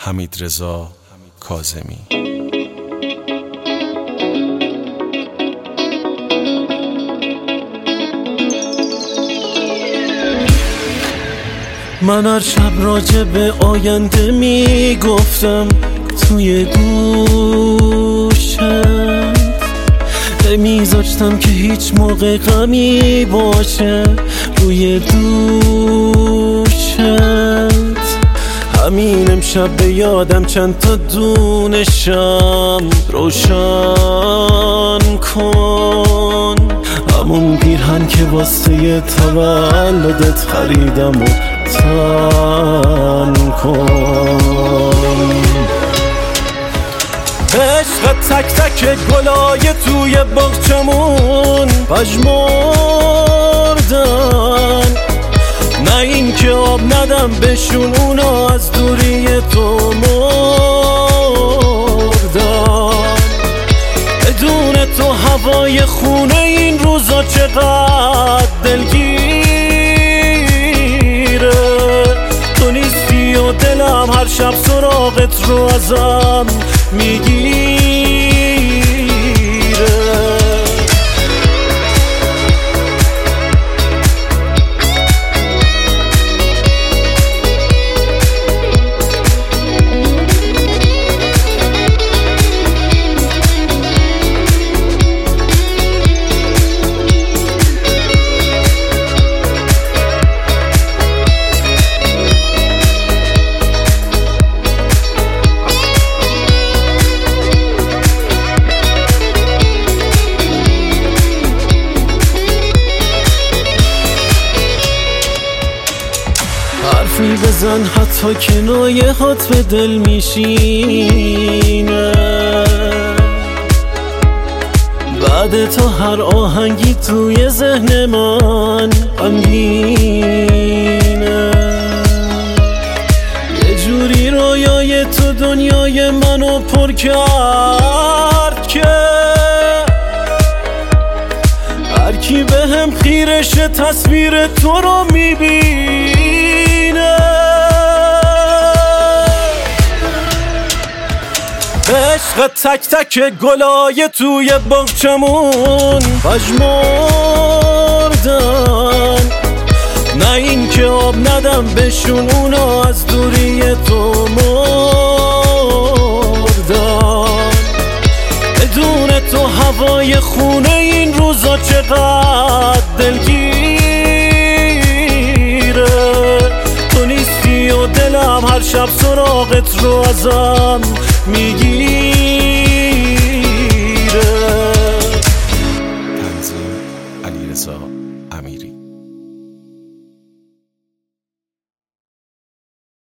حمیدرضا کاظمی. من هر شب راجع به آینده میگفتم توی گوشت، نمیذاشتم که هیچ موقع غمی باشه روی دوشت. همین امشب به یادم چند تا دونشم روشن کن، همون پیرهن که واسه تولدت خریدم و تن کن. عشق تک تک گلای توی باغچمون پژمردن، نه این که آب ندم بهشون اونا از دوری تو مردن. بدون تو هوای خونه این روزا چقدر دلگیره، تو نیستی و دلم هر شب سراغت رو ازم میگیره. حرفی بزن حتی کنایه هات به دل میشینه، بعد تا هر آهنگی توی ذهن من غمگینه. یه جوری رویای تو دنیای منو پر کرد که هر کی به هم خیرشه تصویر تو رو میبینه. عشق تک تک گلای توی باغچمون پژمردن، نه این که آب ندم بهشون اونا از دوری تو مردن. بدون تو هوای خونه این روزا چقدر دلگیره، تو نیستی و دلم هر شب سراغت رو ازم میگیره.